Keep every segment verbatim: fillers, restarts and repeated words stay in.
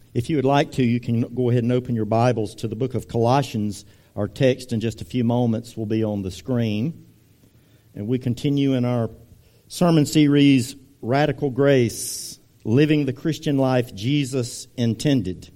If you would like to, you can go ahead and open your Bibles to the book of Colossians. Our text in just a few moments will be on the screen. And we continue in our sermon series, Radical Grace, Living the Christian Life Jesus Intended.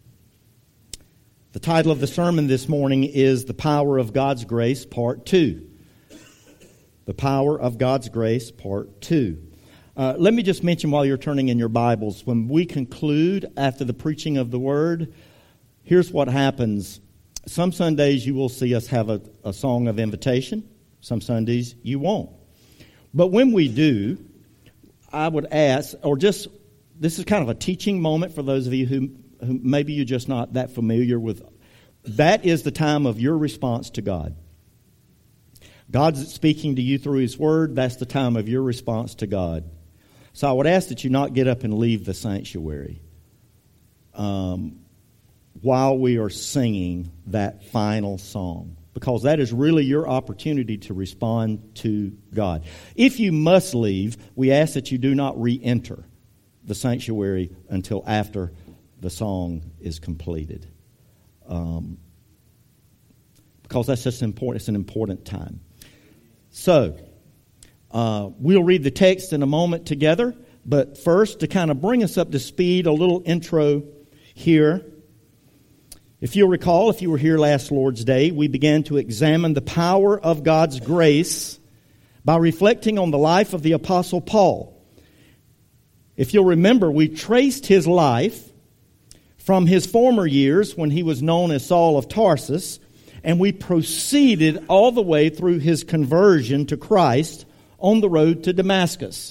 The title of the sermon this morning is The Power of God's Grace, Part two. The Power of God's Grace, Part two. Uh, let me just mention while you're turning in your Bibles, when we conclude after the preaching of the Word, here's what happens. Some Sundays you will see us have a, a song of invitation. Some Sundays you won't. But when we do, I would ask, or just, this is kind of a teaching moment for those of you who, who maybe you're just not that familiar with. That is the time of your response to God. God's speaking to you through His Word. That's the time of your response to God. So I would ask that you not get up and leave the sanctuary um, while we are singing that final song, because that is really your opportunity to respond to God. If you must leave, we ask that you do not re-enter the sanctuary until after the song is completed, um, because that's just important. It's an important time. So, uh, we'll read the text in a moment together, but first, to kind of bring us up to speed, a little intro here. If you'll recall, if you were here last Lord's Day, we began to examine the power of God's grace by reflecting on the life of the Apostle Paul. If you'll remember, we traced his life from his former years when he was known as Saul of Tarsus, and we proceeded all the way through his conversion to Christ on the road to Damascus.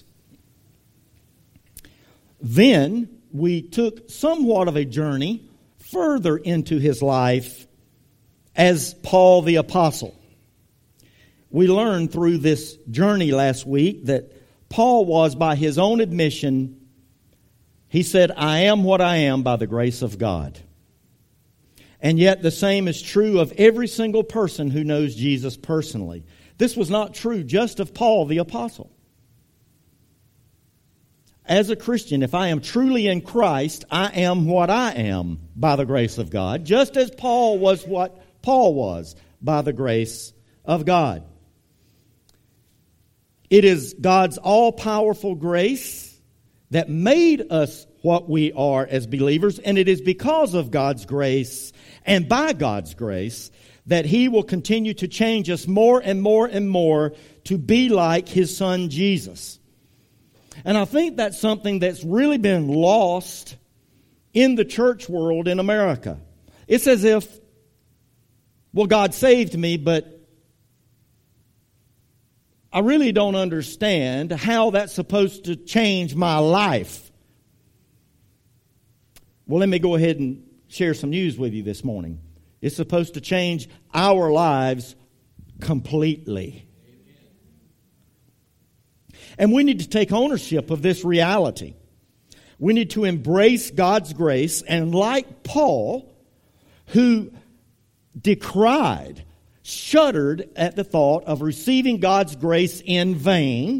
Then we took somewhat of a journey further into his life as Paul the Apostle. We learned through this journey last week that Paul was, by his own admission, he said, "I am what I am by the grace of God." And yet the same is true of every single person who knows Jesus personally. This was not true just of Paul the Apostle. As a Christian, if I am truly in Christ, I am what I am by the grace of God, just as Paul was what Paul was by the grace of God. It is God's all-powerful grace that made us what we are as believers, and it is because of God's grace and by God's grace that He will continue to change us more and more and more to be like His Son Jesus. And I think that's something that's really been lost in the church world in America. It's as if, well, God saved me, but I really don't understand how that's supposed to change my life. Well, let me go ahead and share some news with you this morning. It's supposed to change our lives completely. And we need to take ownership of this reality. We need to embrace God's grace, and like Paul, who decried, shuddered at the thought of receiving God's grace in vain,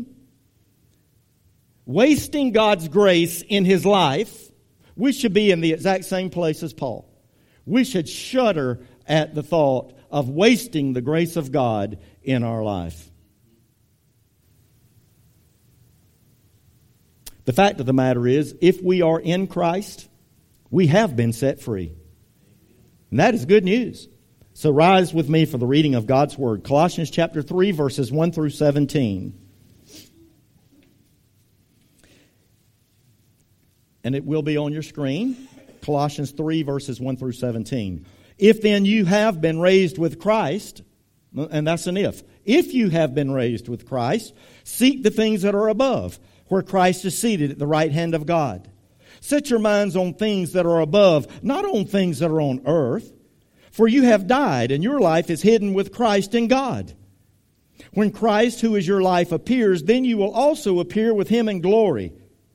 wasting God's grace in his life, we should be in the exact same place as Paul. We should shudder at the thought of wasting the grace of God in our life. The fact of the matter is, if we are in Christ, we have been set free. And that is good news. So rise with me for the reading of God's Word. Colossians chapter three, verses one through seventeen. And it will be on your screen. Colossians three, verses one through seventeen. If then you have been raised with Christ, and that's an if. If you have been raised with Christ, seek the things that are above, where Christ is seated at the right hand of God. Set your minds on things that are above, not on things that are on earth. For you have died, and your life is hidden with Christ in God. When Christ, who is your life, appears, then you will also appear with Him in glory.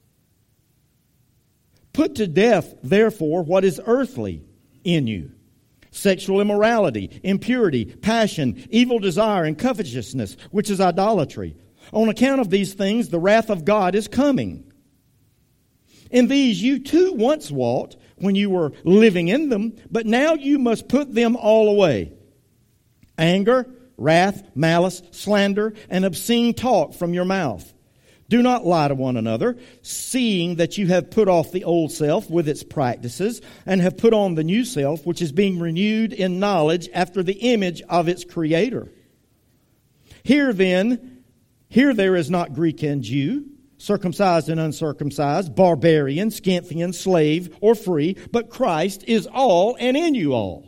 Put to death, therefore, what is earthly in you: sexual immorality, impurity, passion, evil desire, and covetousness, which is idolatry. On account of these things, the wrath of God is coming. In these you too once walked when you were living in them, but now you must put them all away. Anger, wrath, malice, slander, and obscene talk from your mouth. Do not lie to one another, seeing that you have put off the old self with its practices, and have put on the new self, which is being renewed in knowledge after the image of its Creator. Here then, here there is not Greek and Jew, circumcised and uncircumcised, barbarian, Scythian, slave, or free, but Christ is all and in you all.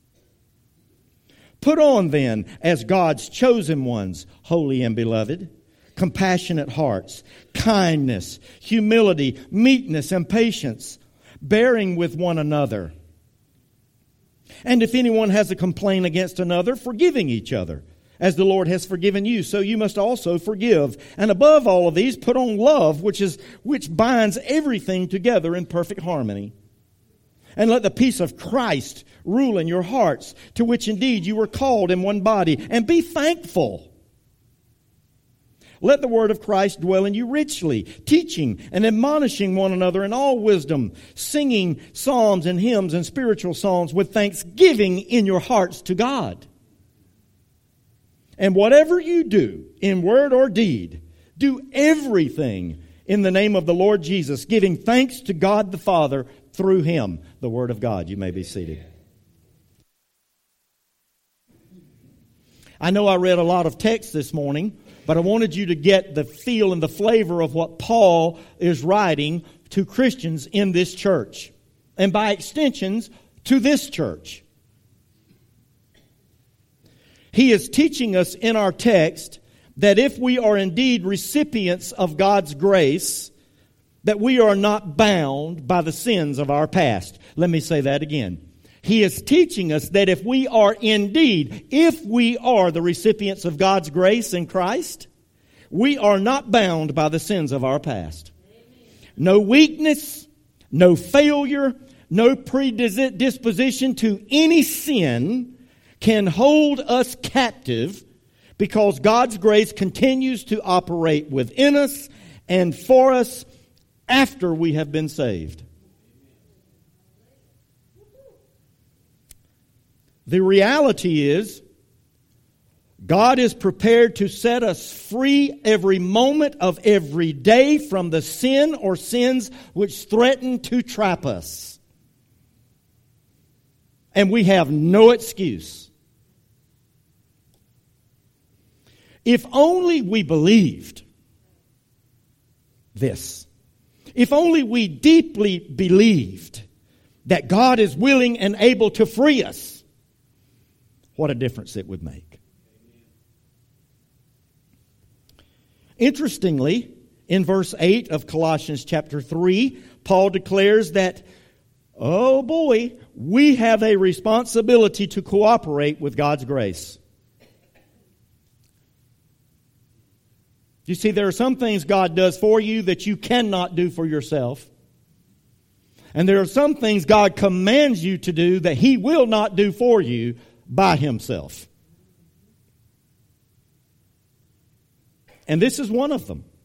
Put on then, as God's chosen ones, holy and beloved, compassionate hearts, kindness, humility, meekness, and patience, bearing with one another. And if anyone has a complaint against another, forgiving each other, as the Lord has forgiven you, so you must also forgive. And above all of these, put on love, which is which binds everything together in perfect harmony. And let the peace of Christ rule in your hearts, to which indeed you were called in one body, and be thankful. Let the word of Christ dwell in you richly, teaching and admonishing one another in all wisdom, singing psalms and hymns and spiritual songs with thanksgiving in your hearts to God. And whatever you do, in word or deed, do everything in the name of the Lord Jesus, giving thanks to God the Father through Him. The Word of God. You may be seated. I know I read a lot of text this morning, but I wanted you to get the feel and the flavor of what Paul is writing to Christians in this church, and by extensions, to this church. He is teaching us in our text that if we are indeed recipients of God's grace, that we are not bound by the sins of our past. Let me say that again. He is teaching us that if we are indeed, if we are the recipients of God's grace in Christ, we are not bound by the sins of our past. No weakness, no failure, no predisposition to any sin can hold us captive, because God's grace continues to operate within us and for us after we have been saved. The reality is, God is prepared to set us free every moment of every day from the sin or sins which threaten to trap us. And we have no excuse. If only we believed this. If only we deeply believed that God is willing and able to free us, what a difference it would make. Interestingly, in verse eight of Colossians chapter three, Paul declares that, oh boy, we have a responsibility to cooperate with God's grace. You see, there are some things God does for you that you cannot do for yourself. And there are some things God commands you to do that He will not do for you by Himself. And this is one of them.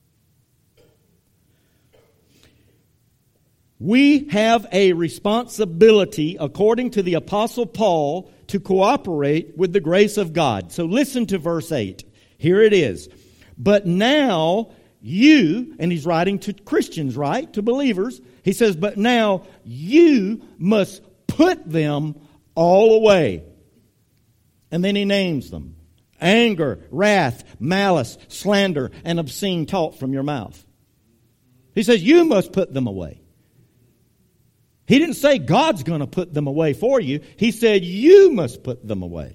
We have a responsibility, according to the Apostle Paul, to cooperate with the grace of God. So listen to verse eight. Here it is. But now you, and he's writing to Christians, right? To believers. He says, but now you must put them all away. And then he names them. Anger, wrath, malice, slander, and obscene talk from your mouth. He says you must put them away. He didn't say God's going to put them away for you. He said you must put them away.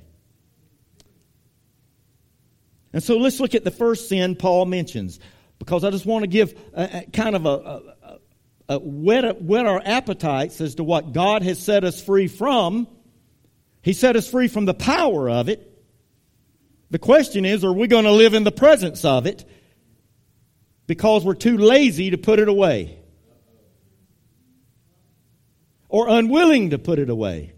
And so let's look at the first sin Paul mentions, because I just want to give a, a kind of a, a, a whet, whet our appetites as to what God has set us free from. He set us free from the power of it. The question is, are we going to live in the presence of it because we're too lazy to put it away? Or unwilling to put it away?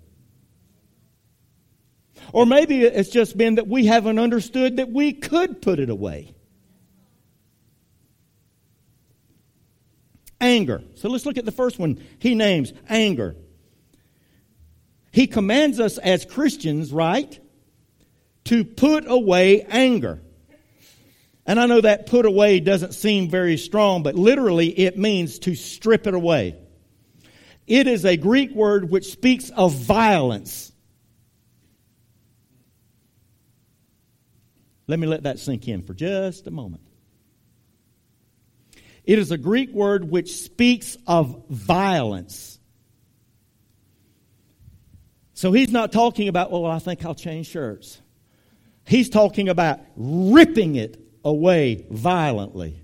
Or maybe it's just been that we haven't understood that we could put it away. Anger. So let's look at the first one he names, anger. He commands us as Christians, right, to put away anger. And I know that put away doesn't seem very strong, but literally it means to strip it away. It is a Greek word which speaks of violence. Let me let that sink in for just a moment. It is a Greek word which speaks of violence. So he's not talking about, well, I think I'll change shirts. He's talking about ripping it away violently.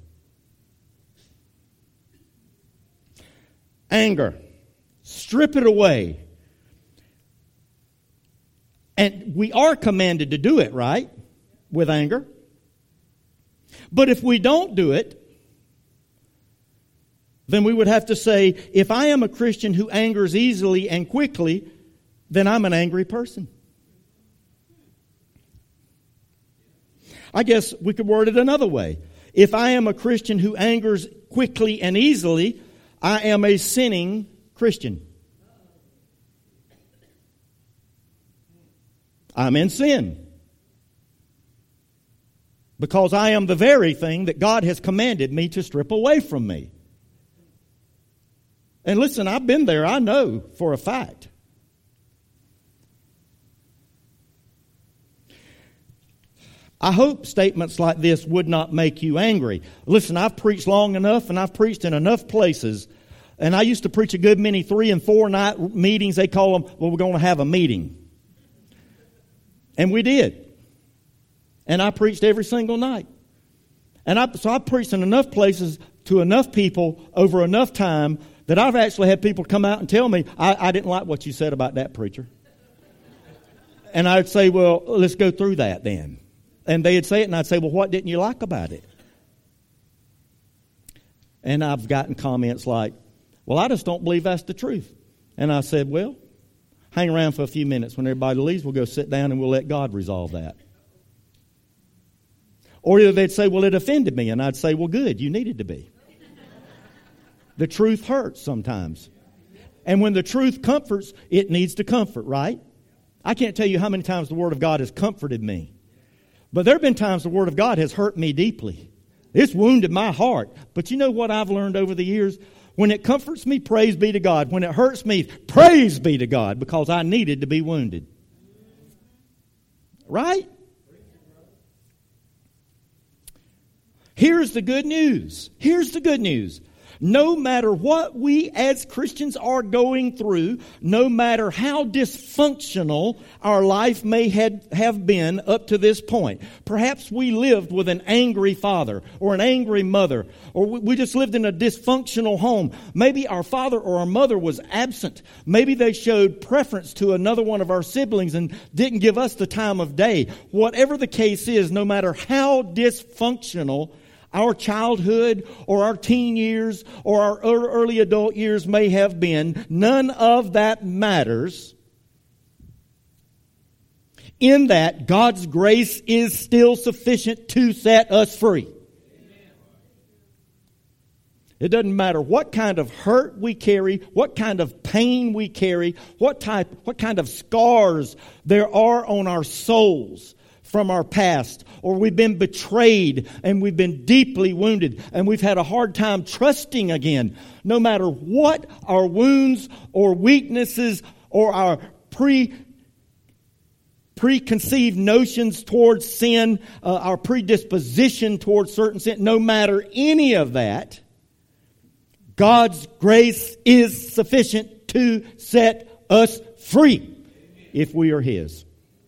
Anger. Strip it away. And we are commanded to do it, right? With anger. But if we don't do it, then we would have to say, if I am a Christian who angers easily and quickly, then I'm an angry person. I guess we could word it another way. If I am a Christian who angers quickly and easily, I am a sinning Christian. I'm in sin. Because I am the very thing that God has commanded me to strip away from me. And listen, I've been there. I know for a fact. I hope statements like this would not make you angry. Listen, I've preached long enough and I've preached in enough places. And I used to preach a good many three and four night meetings. They call them, well, we're going to have a meeting. And we did. And I preached every single night. And I, so I preached in enough places to enough people over enough time that I've actually had people come out and tell me, I, I didn't like what you said about that preacher. And I'd say, well, let's go through that then. And they'd say it, and I'd say, well, what didn't you like about it? And I've gotten comments like, well, I just don't believe that's the truth. And I said, well, hang around for a few minutes. When everybody leaves, we'll go sit down and we'll let God resolve that. Or they'd say, well, it offended me. And I'd say, well, good, you needed to be. The truth hurts sometimes. And when the truth comforts, it needs to comfort, right? I can't tell you how many times the Word of God has comforted me. But there have been times the Word of God has hurt me deeply. It's wounded my heart. But you know what I've learned over the years? When it comforts me, praise be to God. When it hurts me, praise be to God, because I needed to be wounded. Right? Here's the good news. Here's the good news. No matter what we as Christians are going through, no matter how dysfunctional our life may had, have been up to this point. Perhaps we lived with an angry father or an angry mother, or we just lived in a dysfunctional home. Maybe our father or our mother was absent. Maybe they showed preference to another one of our siblings and didn't give us the time of day. Whatever the case is, no matter how dysfunctional our childhood or our teen years or our early adult years may have been, none of that matters. In that, God's grace is still sufficient to set us free. It doesn't matter what kind of hurt we carry, what kind of pain we carry, what type, what kind of scars there are on our souls from our past, or we've been betrayed and we've been deeply wounded and we've had a hard time trusting again. No matter what our wounds or weaknesses or our pre preconceived notions towards sin, uh, our predisposition towards certain sin, no matter any of that, God's grace is sufficient to set us free if we are His.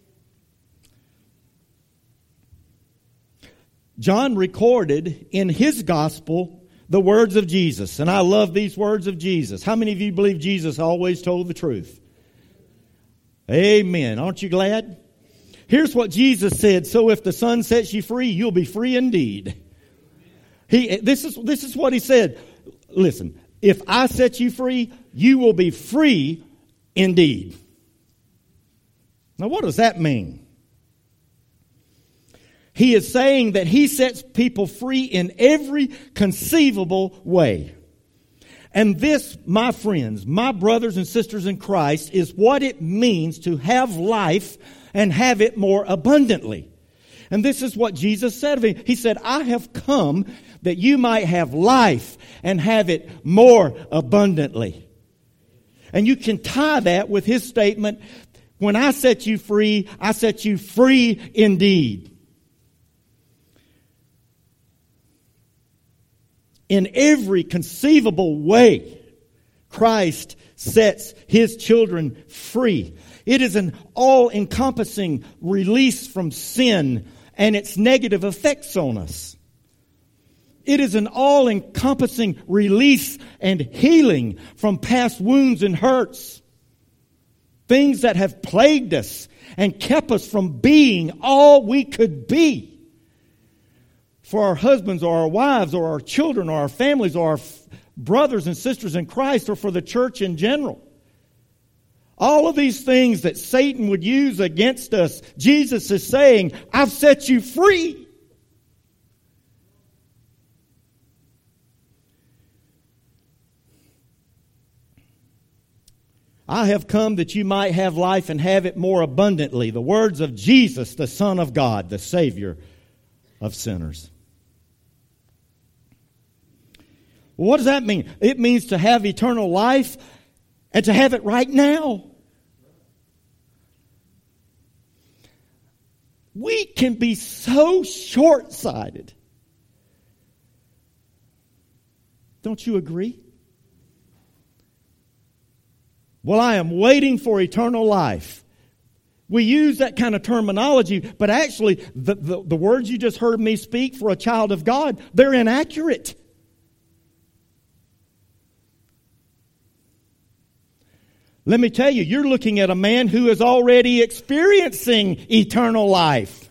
John recorded in his gospel the words of Jesus. And I love these words of Jesus. How many of you believe Jesus always told the truth? Amen. Aren't you glad? Here's what Jesus said. So if the Son sets you free, you'll be free indeed. He, this is, this is what He said. Listen, if I set you free, you will be free indeed. Now what does that mean? He is saying that He sets people free in every conceivable way. And this, my friends, my brothers and sisters in Christ, is what it means to have life and have it more abundantly. And this is what Jesus said of him. He said, I have come that you might have life and have it more abundantly. And you can tie that with his statement, when I set you free, I set you free indeed. In every conceivable way, Christ sets his children free. It is an all-encompassing release from sin and its negative effects on us. It is an all-encompassing release and healing from past wounds and hurts. Things that have plagued us and kept us from being all we could be. For our husbands or our wives or our children or our families or our f- brothers and sisters in Christ or for the church in general. All of these things that Satan would use against us, Jesus is saying, I've set you free. I have come that you might have life and have it more abundantly. The words of Jesus, the Son of God, the Savior of sinners. What does that mean? It means to have eternal life and to have it right now. We can be so short-sighted. Don't you agree? Well, I am waiting for eternal life. We use that kind of terminology, but actually the, the, the words you just heard me speak for a child of God, they're inaccurate. Let me tell you, you're looking at a man who is already experiencing eternal life.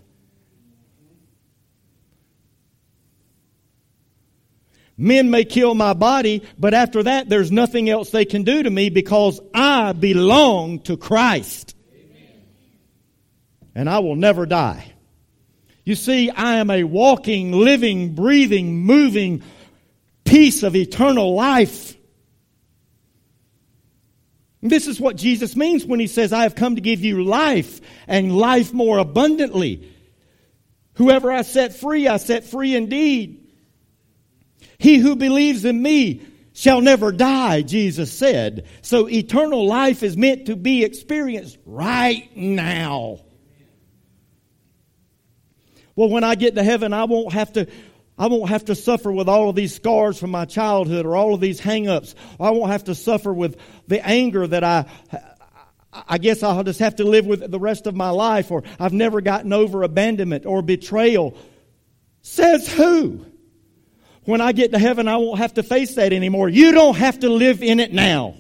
Men may kill my body, but after that, there's nothing else they can do to me because I belong to Christ. Amen. And I will never die. You see, I am a walking, living, breathing, moving piece of eternal life. This is what Jesus means when he says, I have come to give you life and life more abundantly. Whoever I set free, I set free indeed. He who believes in me shall never die, Jesus said. So eternal life is meant to be experienced right now. Well, when I get to heaven, I won't have to I won't have to suffer with all of these scars from my childhood or all of these hang-ups. I won't have to suffer with the anger that I, I guess I'll just have to live with the rest of my life, or I've never gotten over abandonment or betrayal. Says who? When I get to heaven, I won't have to face that anymore. You don't have to live in it now.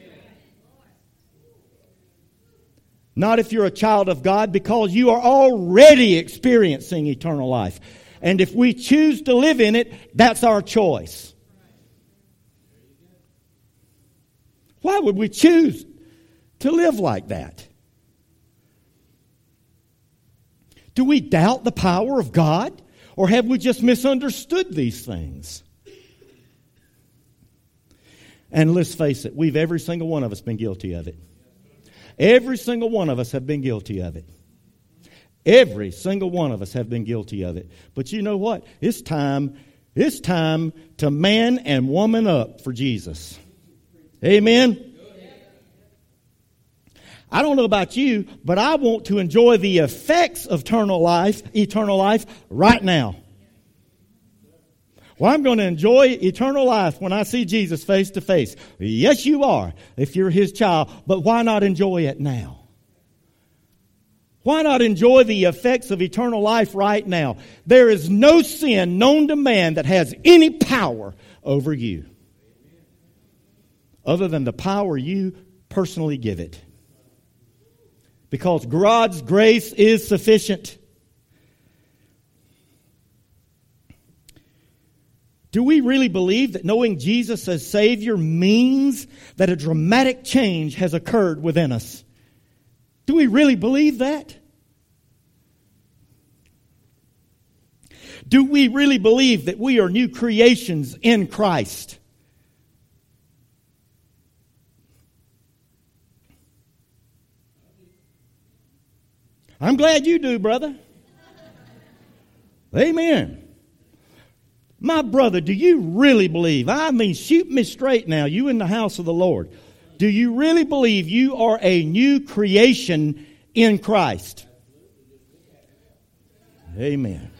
Not if you're a child of God, because you are already experiencing eternal life. And if we choose to live in it, that's our choice. Why would we choose to live like that? Do we doubt the power of God? Or have we just misunderstood these things? And let's face it, we've every single one of us been guilty of it. Every single one of us have been guilty of it. Every single one of us have been guilty of it. But you know what? It's time, it's time to man and woman up for Jesus. Amen? I don't know about you, but I want to enjoy the effects of eternal life, eternal life right now. Well, I'm going to enjoy eternal life when I see Jesus face to face. Yes, you are, if you're his child. But why not enjoy it now? Why not enjoy the effects of eternal life right now? There is no sin known to man that has any power over you, other than the power you personally give it. Because God's grace is sufficient. Do we really believe that knowing Jesus as Savior means that a dramatic change has occurred within us? Do we really believe that? Do we really believe that we are new creations in Christ? I'm glad you do, brother. Amen. My brother, do you really believe? I mean, shoot me straight now. You in the house of the Lord. Do you really believe you are a new creation in Christ? Amen.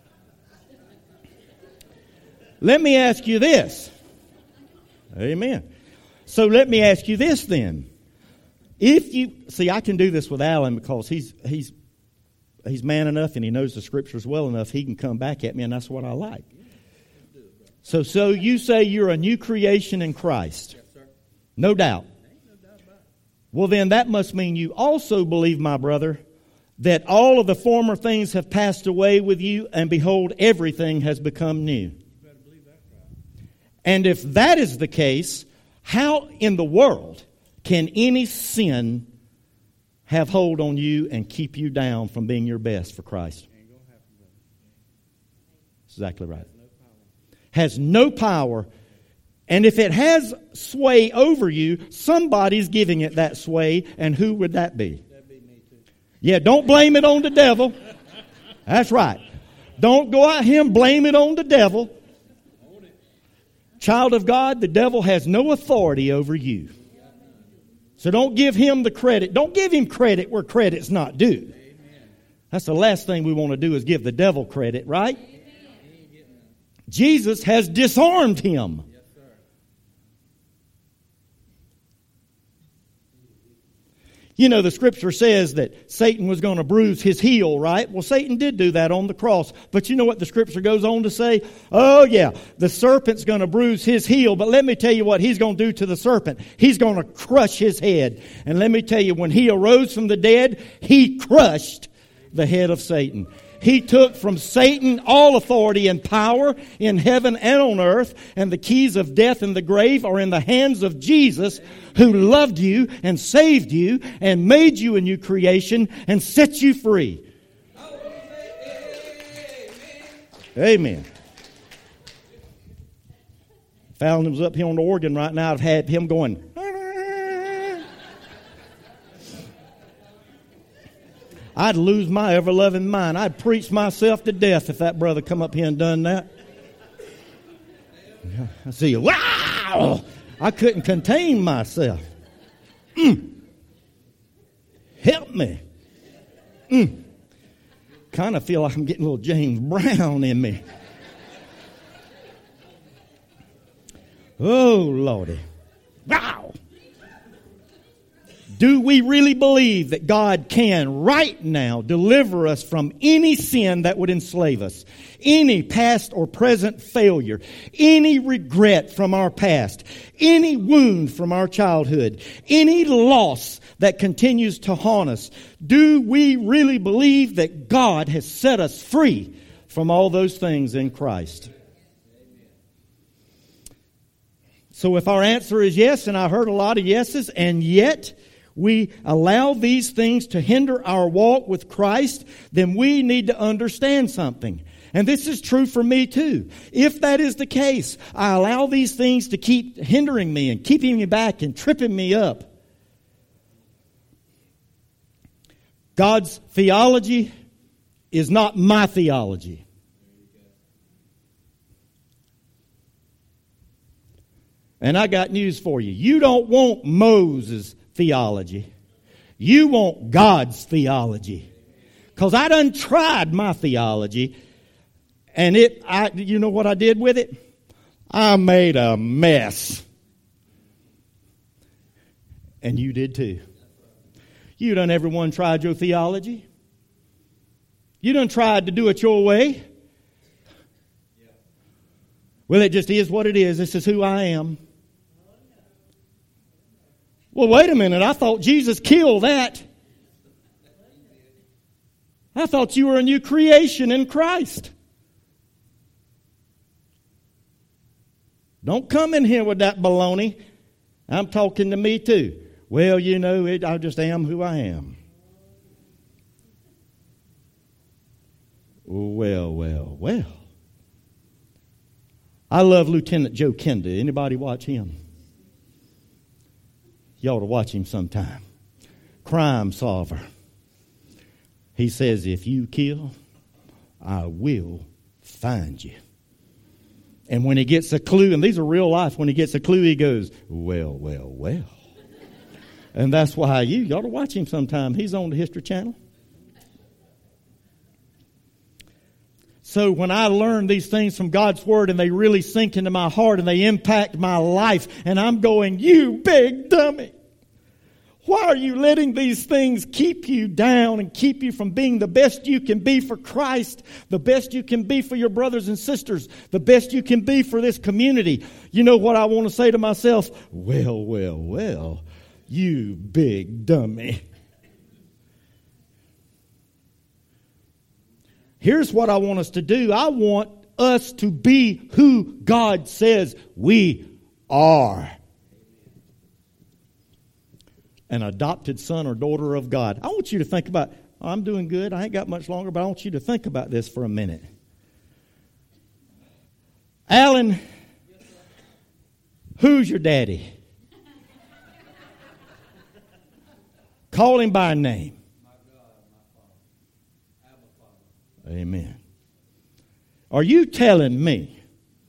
Let me ask you this. Amen. So let me ask you this then. If you see, I can do this with Alan because he's he's he's man enough and he knows the scriptures well enough. He can come back at me, and that's what I like. So, so you say you're a new creation in Christ? Yes, sir. No doubt. No doubt about it. Well, then that must mean you also believe, my brother, that all of the former things have passed away with you, and behold, everything has become new. You better believe that, right? And if that is the case, how in the world can any sin have hold on you and keep you down from being your best for Christ? Ain't gonna happen, brother. That's exactly right. No power. Has no power. And if it has sway over you, somebody's giving it that sway, and who would that be? That'd be me too. Yeah, don't blame it on the devil. That's right. Don't go out here and blame it on the devil. Child of God, the devil has no authority over you. So don't give him the credit. Don't give him credit where credit's not due. That's the last thing we want to do is give the devil credit, right? Jesus has disarmed him. Yes, sir. You know, the scripture says that Satan was going to bruise his heel, right? Well, Satan did do that on the cross. But you know what the scripture goes on to say? Oh, yeah, the serpent's going to bruise his heel. But let me tell you what he's going to do to the serpent. He's going to crush his head. And let me tell you, when he arose from the dead, he crushed the head of Satan. He took from Satan all authority and power in heaven and on earth, and the keys of death and the grave are in the hands of Jesus, who loved you and saved you and made you a new creation and set you free. Amen. Fallon was up here on the organ right now. I've had him going. I'd lose my ever-loving mind. I'd preach myself to death if that brother come up here and done that. I see you. Wow! I couldn't contain myself. Mm. Help me. Mm. Kind of feel like I'm getting a little James Brown in me. Oh, Lordy. Wow! Do we really believe that God can right now deliver us from any sin that would enslave us? Any past or present failure? Any regret from our past? Any wound from our childhood? Any loss that continues to haunt us? Do we really believe that God has set us free from all those things in Christ? So if our answer is yes, and I heard a lot of yeses, and yet we allow these things to hinder our walk with Christ, then we need to understand something. And this is true for me too. If that is the case, I allow these things to keep hindering me and keeping me back and tripping me up. God's theology is not my theology. And I got news for you. You don't want Moses' theology. You want God's theology. Because I done tried my theology, and it, I, you know what I did with it? I made a mess. And you did too. You done everyone tried your theology. You done tried to do it your way. Well, it just is what it is. This is who I am. Well, wait a minute. I thought Jesus killed that. I thought you were a new creation in Christ. Don't come in here with that baloney. I'm talking to me too. Well, you know, it, I just am who I am. Well, well, well. I love Lieutenant Joe Kenda. Anybody watch him? You ought to watch him sometime. Crime solver. He says, if you kill, I will find you. And when he gets a clue, and these are real life, when he gets a clue, he goes, well, well, well. And that's why you, you ought to watch him sometime. He's on the History Channel. So when I learn these things from God's Word and they really sink into my heart and they impact my life, and I'm going, you big dummy. Why are you letting these things keep you down and keep you from being the best you can be for Christ, the best you can be for your brothers and sisters, the best you can be for this community? You know what I want to say to myself? Well, well, well, you big dummy. Here's what I want us to do. I want us to be who God says we are. An adopted son or daughter of God. I want you to think about, oh, I'm doing good. I ain't got much longer, but I want you to think about this for a minute. Alan, who's your daddy? Call him by name. Amen. Are you telling me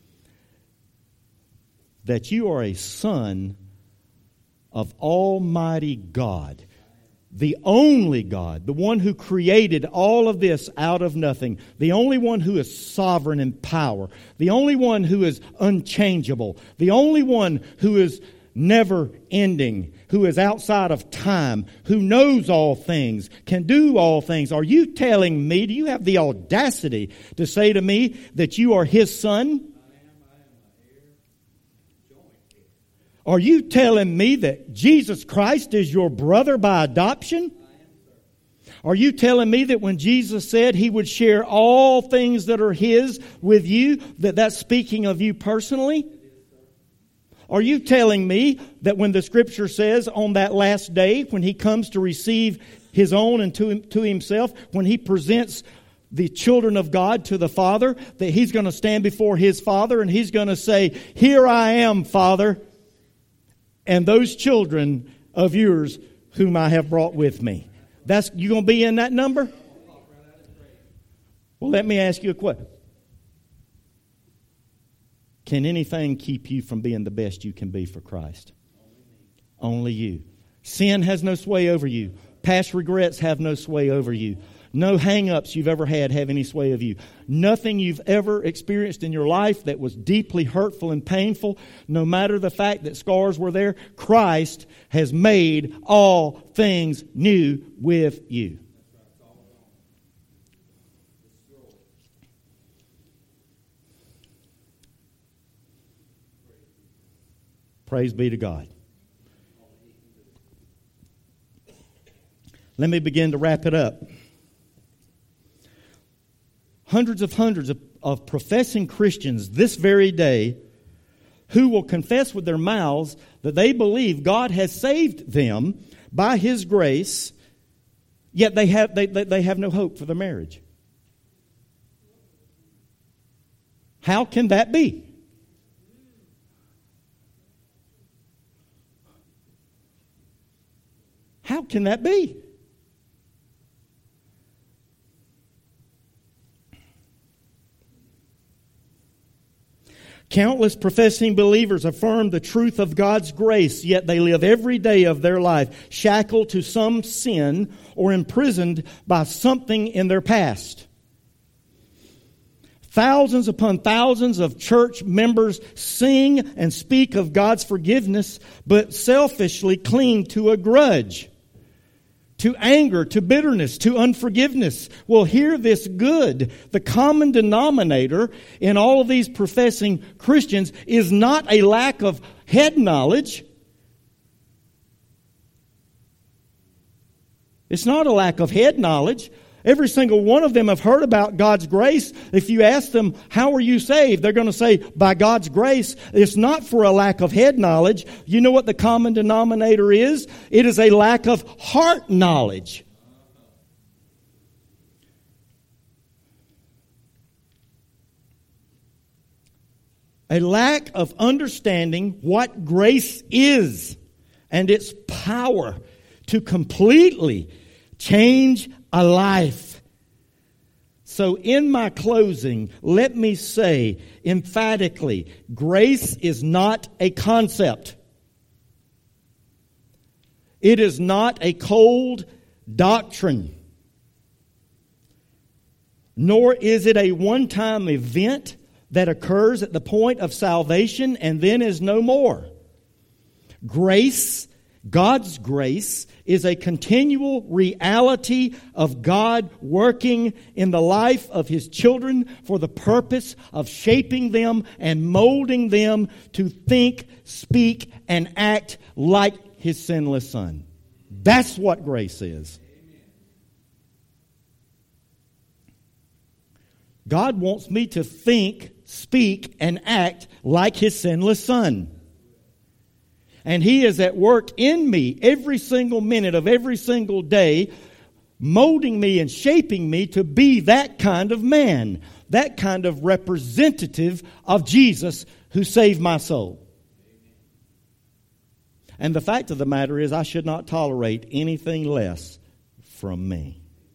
that you are a son of Almighty God, the only God, the one who created all of this out of nothing, the only one who is sovereign in power, the only one who is unchangeable, the only one who is never ending, who is outside of time, who knows all things, can do all things? Are you telling me, do you have the audacity to say to me that you are His son? Are you telling me that Jesus Christ is your brother by adoption? Are you telling me that when Jesus said He would share all things that are His with you, that that's speaking of you personally? Are you telling me that when the Scripture says on that last day, when He comes to receive His own and to, to Himself, when He presents the children of God to the Father, that He's going to stand before His Father and He's going to say, here I am, Father, and those children of yours whom I have brought with me. That's, you going to be in that number? Well, let me ask you a question. Can anything keep you from being the best you can be for Christ? Only you. Sin has no sway over you. Past regrets have no sway over you. No hang-ups you've ever had have any sway of you. Nothing you've ever experienced in your life that was deeply hurtful and painful, no matter the fact that scars were there, Christ has made all things new with you. Praise be to God. Let me begin to wrap it up. Hundreds of hundreds of, of professing Christians this very day who will confess with their mouths that they believe God has saved them by His grace, yet they have, they, they, they have no hope for their marriage. How can that be? How can that be? Countless professing believers affirm the truth of God's grace, yet they live every day of their life shackled to some sin or imprisoned by something in their past. Thousands upon thousands of church members sing and speak of God's forgiveness, but selfishly cling to a grudge, to anger, to bitterness, to unforgiveness. Well, hear this good. The common denominator in all of these professing Christians is not a lack of head knowledge. It's not a lack of head knowledge. Every single one of them have heard about God's grace. If you ask them, how are you saved? They're going to say, by God's grace. It's not for a lack of head knowledge. You know what the common denominator is? It is a lack of heart knowledge. A lack of understanding what grace is and its power to completely change a life. So in my closing, let me say emphatically, grace is not a concept. It is not a cold doctrine. Nor is it a one-time event that occurs at the point of salvation and then is no more. Grace, God's grace, is a continual reality of God working in the life of His children for the purpose of shaping them and molding them to think, speak, and act like His sinless Son. That's what grace is. God wants me to think, speak, and act like His sinless Son. And He is at work in me every single minute of every single day, molding me and shaping me to be that kind of man, that kind of representative of Jesus who saved my soul. And the fact of the matter is, I should not tolerate anything less from me.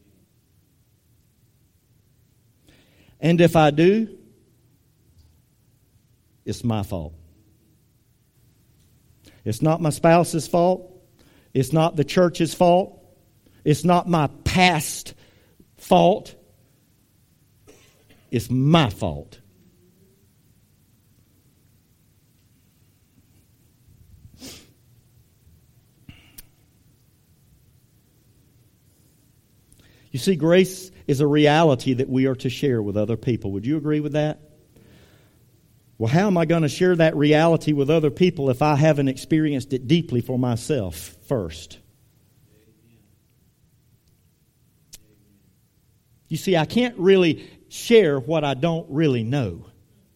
And if I do, it's my fault. It's not my spouse's fault. It's not the church's fault. It's not my past fault. It's my fault. You see, grace is a reality that we are to share with other people. Would you agree with that? Well, how am I going to share that reality with other people if I haven't experienced it deeply for myself first? You see, I can't really share what I don't really know.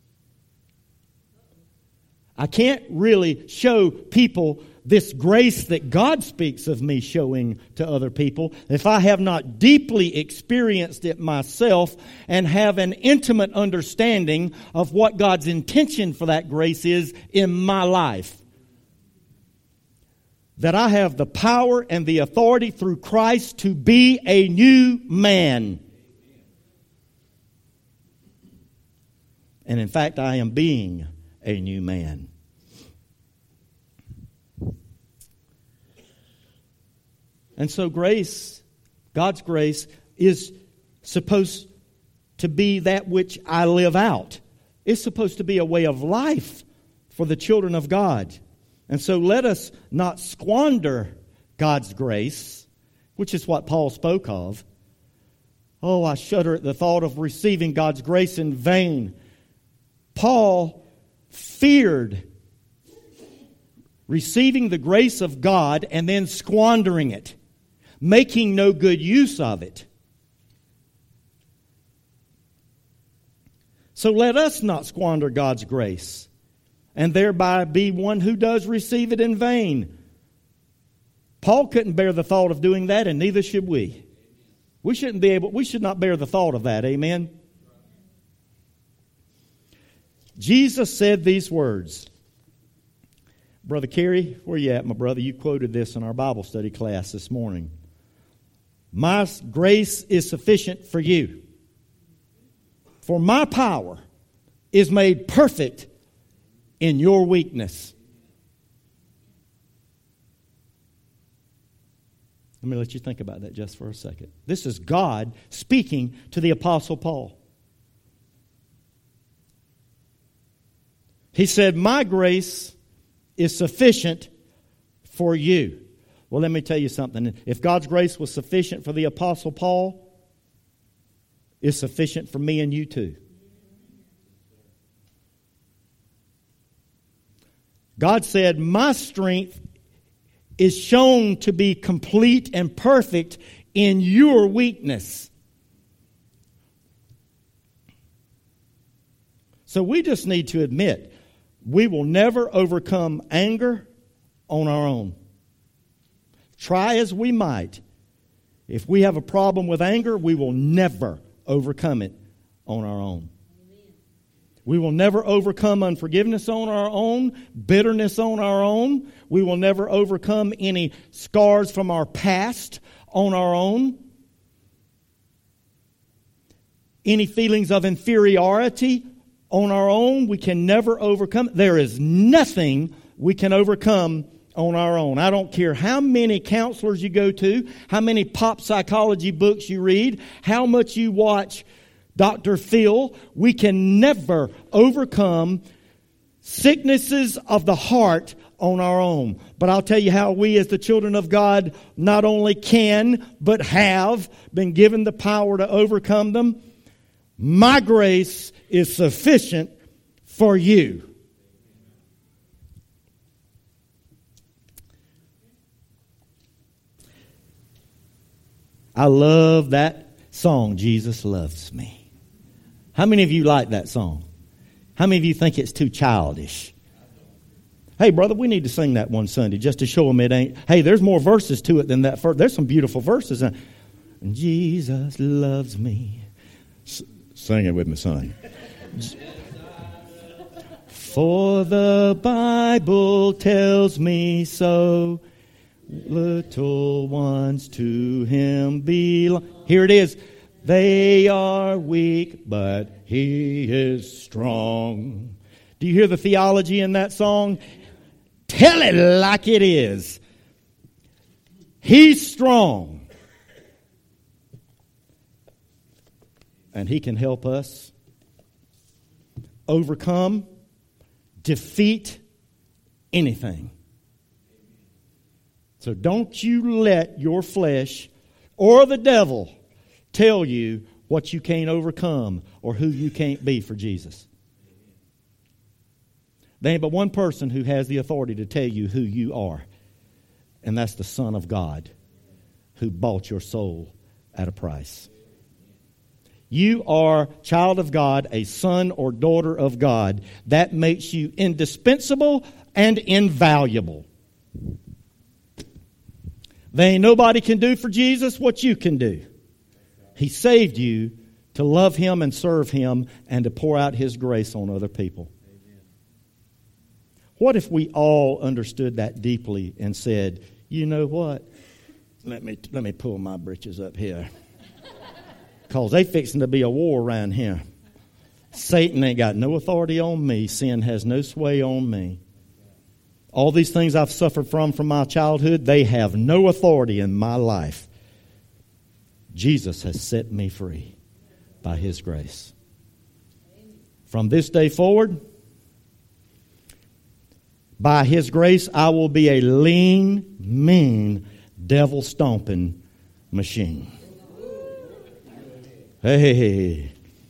I can't really show people this grace that God speaks of me showing to other people if I have not deeply experienced it myself and have an intimate understanding of what God's intention for that grace is in my life. That I have the power and the authority through Christ to be a new man. And in fact, I am being a new man. And so grace, God's grace, is supposed to be that which I live out. It's supposed to be a way of life for the children of God. And so let us not squander God's grace, which is what Paul spoke of. Oh, I shudder at the thought of receiving God's grace in vain. Paul feared receiving the grace of God and then squandering it, making no good use of it. So let us not squander God's grace and thereby be one who does receive it in vain. Paul couldn't bear the thought of doing that, and neither should we. We shouldn't be able, we should not bear the thought of that. Amen. Jesus said these words. Brother Kerry, where you at, my brother? You quoted this in our Bible study class this morning. My grace is sufficient for you. For my power is made perfect in your weakness. Let me let you think about that just for a second. This is God speaking to the Apostle Paul. He said, my grace is sufficient for you. Well, let me tell you something. If God's grace was sufficient for the Apostle Paul, it's sufficient for me and you too. God said, my strength is shown to be complete and perfect in your weakness. So we just need to admit, we will never overcome anger on our own. Try as we might. If we have a problem with anger, we will never overcome it on our own. Amen. We will never overcome unforgiveness on our own, bitterness on our own. We will never overcome any scars from our past on our own. Any feelings of inferiority on our own, we can never overcome. There is nothing we can overcome on our own. I don't care how many counselors you go to, how many pop psychology books you read, how much you watch Doctor Phil, we can never overcome sicknesses of the heart on our own. But I'll tell you how we as the children of God not only can, but have been given the power to overcome them. My grace is sufficient for you. I love that song, Jesus Loves Me. How many of you like that song? How many of you think it's too childish? Hey, brother, we need to sing that one Sunday just to show them it ain't. Hey, there's more verses to it than that first. There's some beautiful verses. And Jesus loves me. S- sing it with me, son. For the Bible tells me so. Little ones to him belong. Here it is. They are weak, but he is strong. Do you hear the theology in that song? Tell it like it is. He's strong. And he can help us overcome, defeat anything. So don't you let your flesh or the devil tell you what you can't overcome or who you can't be for Jesus. There ain't but one person who has the authority to tell you who you are. And that's the Son of God who bought your soul at a price. You are child of God, a son or daughter of God. That makes you indispensable and invaluable. There ain't nobody can do for Jesus what you can do. He saved you to love Him and serve Him and to pour out His grace on other people. Amen. What if we all understood that deeply and said, you know what? Let me let me pull my britches up here. Because they fixing to be a war around here. Satan ain't got no authority on me. Sin has no sway on me. All these things I've suffered from from my childhood, they have no authority in my life. Jesus has set me free by His grace. From this day forward, by His grace, I will be a lean, mean, devil-stomping machine. Hey,